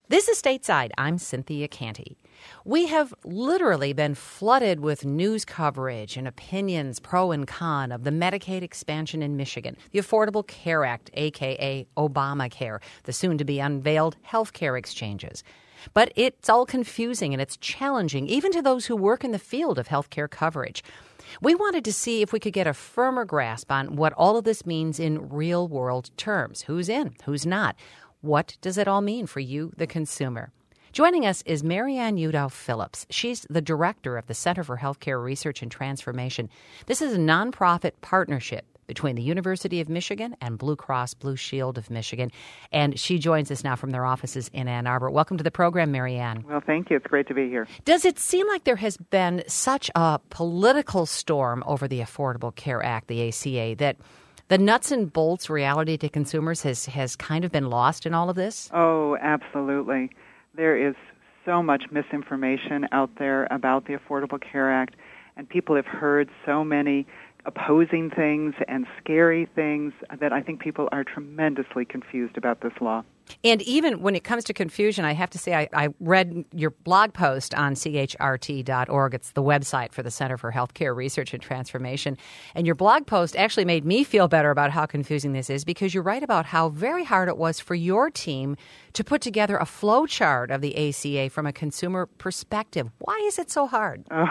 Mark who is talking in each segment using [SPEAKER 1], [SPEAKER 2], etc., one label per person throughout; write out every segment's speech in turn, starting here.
[SPEAKER 1] This is Stateside. I'm Cynthia Canty. We have literally been flooded with news coverage and opinions pro and con of the Medicaid expansion in Michigan, the Affordable Care Act, a.k.a. Obamacare, the soon-to-be unveiled health care exchanges. But it's all confusing and it's challenging, even to those who work in the field of health care coverage. We wanted to see if we could get a firmer grasp on what all of this means in real-world terms. Who's in? Who's not? What does it all mean for you, the consumer? Joining us is Marianne Udow Phillips. She's the director of the Center for Healthcare Research and Transformation. This is a nonprofit partnership between the University of Michigan and Blue Cross Blue Shield of Michigan. And she joins us now from their offices in Ann Arbor. Welcome to the program, Marianne.
[SPEAKER 2] Well, thank you. It's great to be here.
[SPEAKER 1] Does it seem like there has been such a political storm over the Affordable Care Act, the ACA, that the nuts and bolts reality to consumers has kind of been lost in all of this?
[SPEAKER 2] Oh, absolutely. There is so much misinformation out there about the Affordable Care Act, and people have heard so many opposing things and scary things that I think people are tremendously confused about this law.
[SPEAKER 1] And even when it comes to confusion, I have to say I read your blog post on chrt.org. It's the website for the Center for Healthcare Research and Transformation. And your blog post actually made me feel better about how confusing this is, because you write about how very hard it was for your team to put together a flow chart of the ACA from a consumer perspective. Why is it so hard?
[SPEAKER 2] Oh,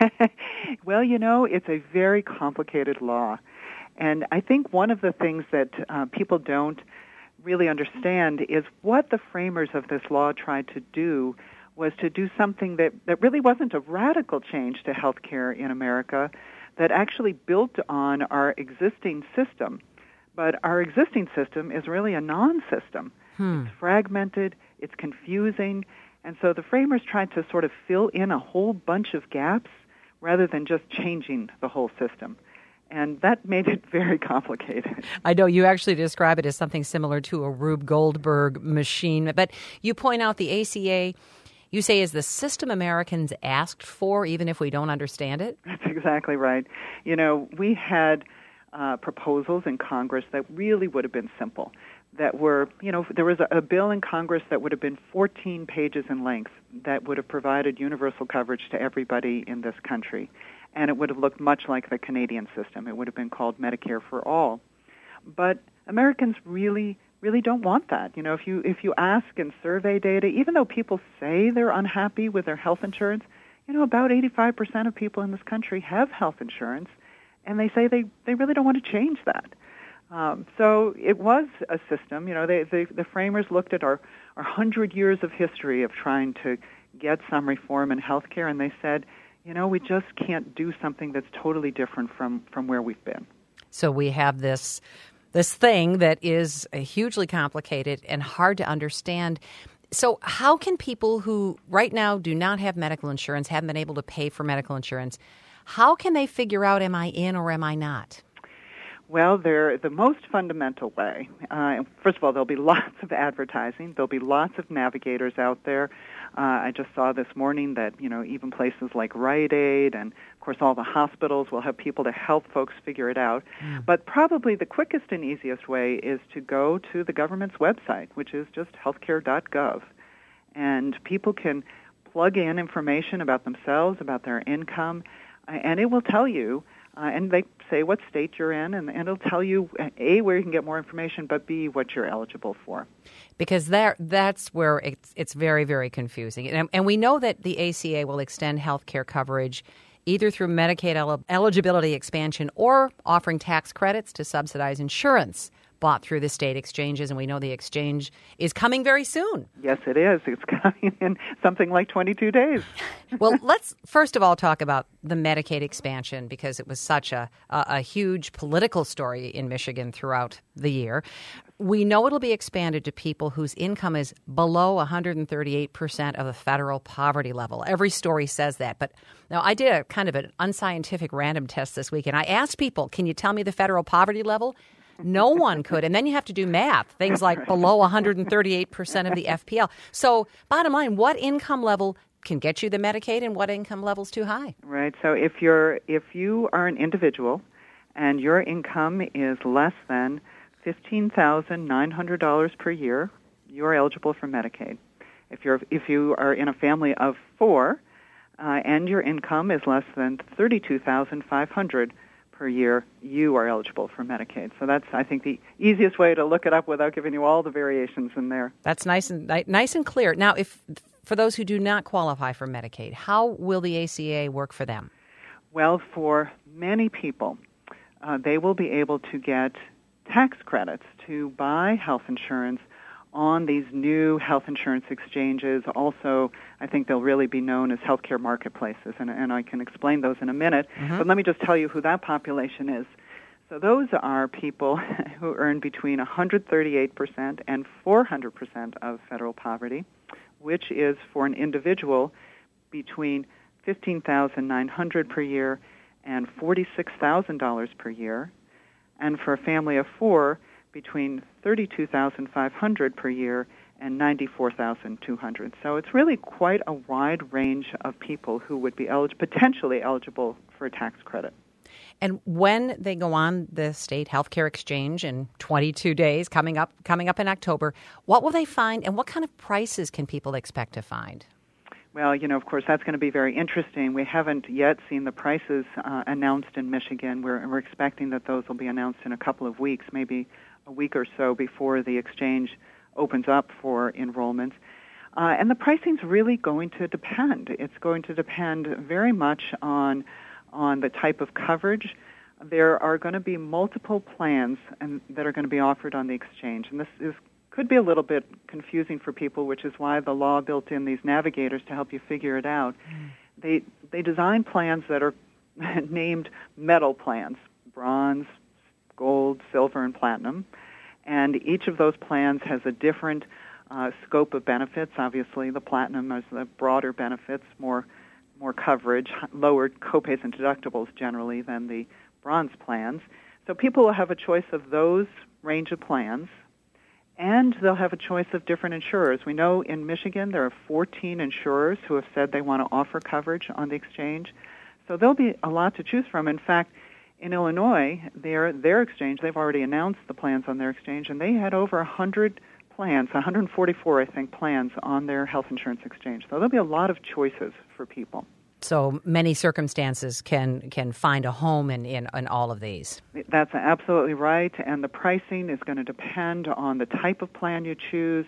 [SPEAKER 2] well, it's a very complicated law. And I think one of the things that people don't really understand is what the framers of this law tried to do was to do something that really wasn't a radical change to health care in America, that actually built on our existing system. But our existing system is really a non-system. It's fragmented, it's confusing, and so the framers tried to sort of fill in a whole bunch of gaps rather than just changing the whole system. And that made it very complicated.
[SPEAKER 1] I know you actually describe it as something similar to a Rube Goldberg machine. But you point out the ACA, you say, is the system Americans asked for, even if we don't understand it?
[SPEAKER 2] That's exactly right. We had proposals in Congress that really would have been simple. That were, there was a bill in Congress that would have been 14 pages in length that would have provided universal coverage to everybody in this country. And it would have looked much like the Canadian system. It would have been called Medicare for All. But Americans really don't want that. If you ask and survey data, even though people say they're unhappy with their health insurance, about 85% of people in this country have health insurance, and they say they really don't want to change that. So it was a system. The framers looked at our 100 years of history of trying to get some reform in health care, and they said, we just can't do something that's totally different from where we've been.
[SPEAKER 1] So we have this thing that is hugely complicated and hard to understand. So how can people who right now do not have medical insurance, haven't been able to pay for medical insurance, how can they figure out, am I in or am I not?
[SPEAKER 2] Well, the most fundamental way, first of all, there'll be lots of advertising. There'll be lots of navigators out there. I just saw this morning that, even places like Rite Aid and, of course, all the hospitals will have people to help folks figure it out. But probably the quickest and easiest way is to go to the government's website, which is just healthcare.gov. And people can plug in information about themselves, about their income, and it will tell you, and they say what state you're in, and it'll tell you, A, where you can get more information, but B, what you're eligible for.
[SPEAKER 1] Because that's where it's very, very confusing. And we know that the ACA will extend health care coverage either through Medicaid eligibility expansion or offering tax credits to subsidize insurance bought through the state exchanges, and we know the exchange is coming very soon.
[SPEAKER 2] Yes, it is. It's coming in something like 22 days.
[SPEAKER 1] Well, let's first of all talk about the Medicaid expansion, because it was such a huge political story in Michigan throughout the year. We know it'll be expanded to people whose income is below 138% of the federal poverty level. Every story says that. But now I did a kind of an unscientific random test this week, and I asked people, can you tell me the federal poverty level? No one could. And then you have to do math, things like below 138% of the FPL. So bottom line, what income level can get you the Medicaid and what income level's too high?
[SPEAKER 2] Right. So if you are an individual and your income is less than $15,900 per year, you're eligible for Medicaid. If you are in a family of 4 and your income is less than $32,500 per year, you are eligible for Medicaid. So that's, I think, the easiest way to look it up without giving you all the variations in there.
[SPEAKER 1] That's nice and clear. Now, for those who do not qualify for Medicaid, how will the ACA work for them?
[SPEAKER 2] Well, for many people, they will be able to get tax credits to buy health insurance on these new health insurance exchanges. Also, I think they'll really be known as healthcare marketplaces, and I can explain those in a minute. Mm-hmm. But let me just tell you who that population is. So those are people who earn between 138% and 400% of federal poverty, which is for an individual between $15,900 per year and $46,000 per year, and for a family of 4 between $32,500 per year and $94,200. So it's really quite a wide range of people who would be potentially eligible for a tax credit.
[SPEAKER 1] And when they go on the state healthcare exchange in 22 days, coming up in October, what will they find, and what kind of prices can people expect to find?
[SPEAKER 2] Well, of course, that's going to be very interesting. We haven't yet seen the prices announced in Michigan. We're expecting that those will be announced in a couple of weeks, maybe a week or so before the exchange opens up for enrollments. And the pricing's really going to depend. It's going to depend very much on the type of coverage. There are going to be multiple plans that are going to be offered on the exchange, and this could be a little bit confusing for people, which is why the law built in these navigators to help you figure it out. They design plans that are named metal plans: bronze, gold, silver, and platinum. And each of those plans has a different scope of benefits. Obviously, the platinum has the broader benefits, more coverage, lower copays and deductibles generally than the bronze plans. So people will have a choice of those range of plans, and they'll have a choice of different insurers. We know in Michigan there are 14 insurers who have said they want to offer coverage on the exchange. So there'll be a lot to choose from. In fact, in Illinois, their exchange, they've already announced the plans on their exchange, and they had over 100 plans, 144, I think, plans on their health insurance exchange. So there'll be a lot of choices for people.
[SPEAKER 1] So many circumstances can find a home in all of these.
[SPEAKER 2] That's absolutely right, and the pricing is going to depend on the type of plan you choose,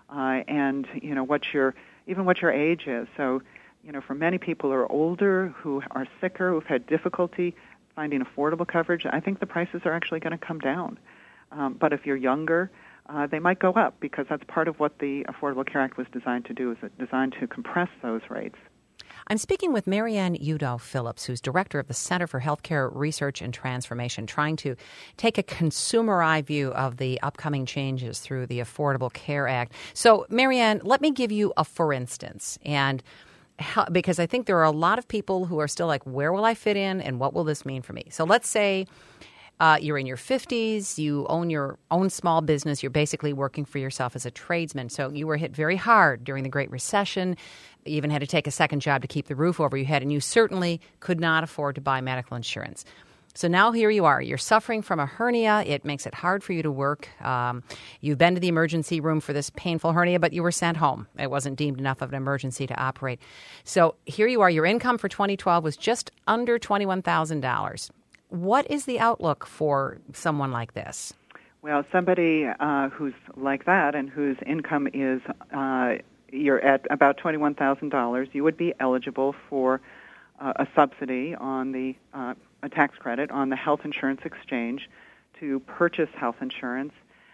[SPEAKER 2] and what your age is. So, for many people who are older, who are sicker, who've had difficulty finding affordable coverage, I think the prices are actually going to come down. But if you're younger, they might go up, because that's part of what the Affordable Care Act was designed to do, is it designed to compress those rates.
[SPEAKER 1] I'm speaking with Marianne Udall-Phillips, who's director of the Center for Healthcare Research and Transformation, trying to take a consumer eye view of the upcoming changes through the Affordable Care Act. So, Marianne, let me give you a for instance, and because I think there are a lot of people who are still like, where will I fit in, and what will this mean for me? So let's say you're in your 50s, you own your own small business, you're basically working for yourself as a tradesman. So you were hit very hard during the Great Recession, you even had to take a second job to keep the roof over your head, and you certainly could not afford to buy medical insurance. So now here you are. You're suffering from a hernia. It makes it hard for you to work. You've been to the emergency room for this painful hernia, but you were sent home. It wasn't deemed enough of an emergency to operate. So here you are. Your income for 2012 was just under $21,000. What is the outlook for someone like this?
[SPEAKER 2] Well, somebody who's like that and whose income is you're at about $21,000, you would be eligible for a subsidy on a tax credit on the health insurance exchange to purchase health insurance,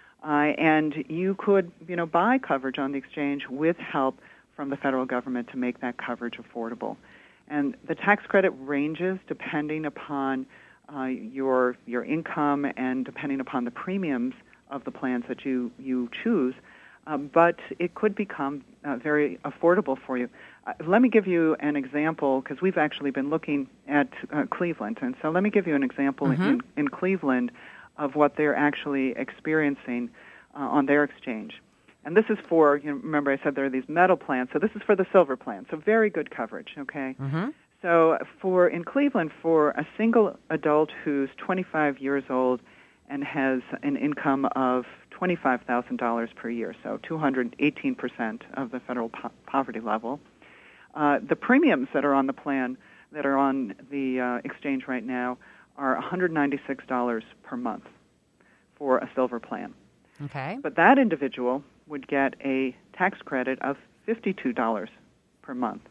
[SPEAKER 2] and you could buy coverage on the exchange with help from the federal government to make that coverage affordable. And the tax credit ranges depending upon your income and depending upon the premiums of the plans that you choose, but it could become very affordable for you. Let me give you an example, because we've actually been looking at Cleveland, and so let me give you an example in Cleveland of what they're actually experiencing on their exchange. And this is for, remember I said there are these metal plans, so this is for the silver plan, so very good coverage, okay? Mm-hmm. So in Cleveland, for a single adult who's 25 years old and has an income of $25,000 per year, so 218% of the federal poverty level. The premiums that are on the plan, that are on the exchange right now, are $196 per month for a silver plan.
[SPEAKER 1] Okay.
[SPEAKER 2] But that individual would get a tax credit of $52 per month.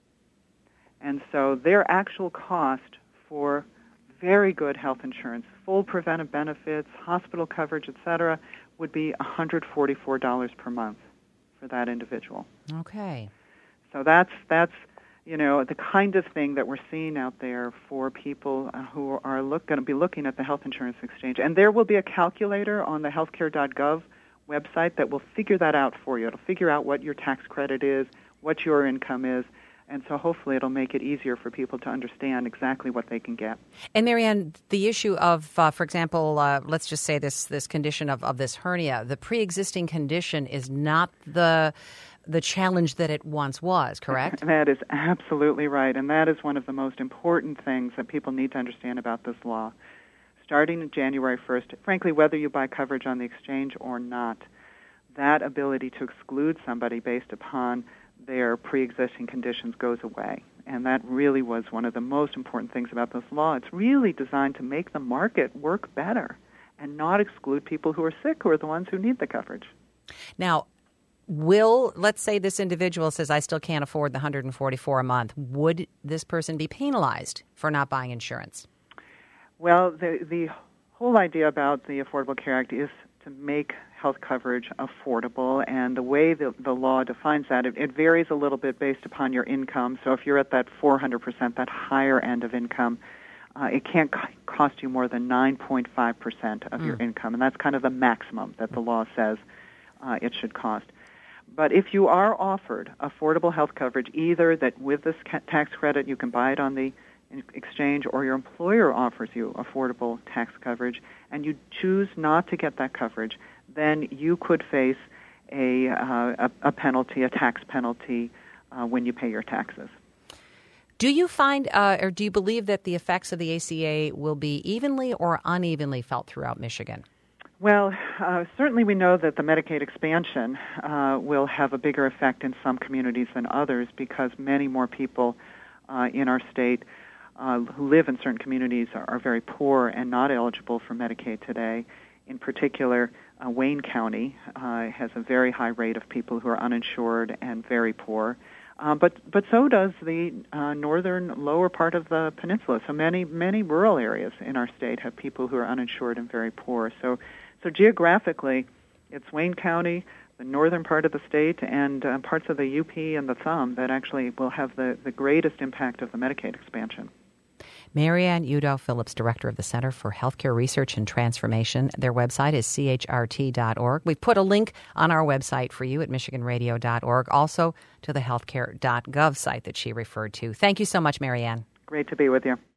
[SPEAKER 2] And so their actual cost for very good health insurance, full preventive benefits, hospital coverage, etc., would be $144 per month for that individual.
[SPEAKER 1] Okay.
[SPEAKER 2] So that's the kind of thing that we're seeing out there for people who are going to be looking at the health insurance exchange. And there will be a calculator on the healthcare.gov website that will figure that out for you. It'll figure out what your tax credit is, what your income is, and so hopefully it'll make it easier for people to understand exactly what they can get.
[SPEAKER 1] And Marianne, the issue of, for example, let's just say this condition of this hernia, the pre-existing condition is not the challenge that it once was, correct?
[SPEAKER 2] That is absolutely right, and that is one of the most important things that people need to understand about this law. Starting January 1st, frankly, whether you buy coverage on the exchange or not, that ability to exclude somebody based upon their pre-existing conditions goes away. And that really was one of the most important things about this law. It's really designed to make the market work better and not exclude people who are sick, who are the ones who need the coverage.
[SPEAKER 1] Now, let's say this individual says, I still can't afford the $144 a month. Would this person be penalized for not buying insurance?
[SPEAKER 2] Well, the whole idea about the Affordable Care Act is to make health coverage affordable, and the way the law defines that, it varies a little bit based upon your income. So if you're at that 400%, that higher end of income, it can't cost you more than 9.5% of your income, and that's kind of the maximum that the law says it should cost. But if you are offered affordable health coverage, either that with this tax credit you can buy it on the exchange, or your employer offers you affordable tax coverage, and you choose not to get that coverage, then you could face a penalty, a tax penalty, when you pay your taxes.
[SPEAKER 1] Do you find, or do you believe that the effects of the ACA will be evenly or unevenly felt throughout Michigan?
[SPEAKER 2] Well, certainly we know that the Medicaid expansion will have a bigger effect in some communities than others, because many more people in our state who live in certain communities are very poor and not eligible for Medicaid today. In particular, Wayne County has a very high rate of people who are uninsured and very poor. But so does the northern lower part of the peninsula. So many rural areas in our state have people who are uninsured and very poor. So geographically, it's Wayne County, the northern part of the state, and parts of the UP and the Thumb that actually will have the greatest impact of the Medicaid expansion.
[SPEAKER 1] Marianne Udo-Phillips, Director of the Center for Healthcare Research and Transformation. Their website is chrt.org. We've put a link on our website for you at michiganradio.org, also to the healthcare.gov site that she referred to. Thank you so much, Marianne.
[SPEAKER 2] Great to be with you.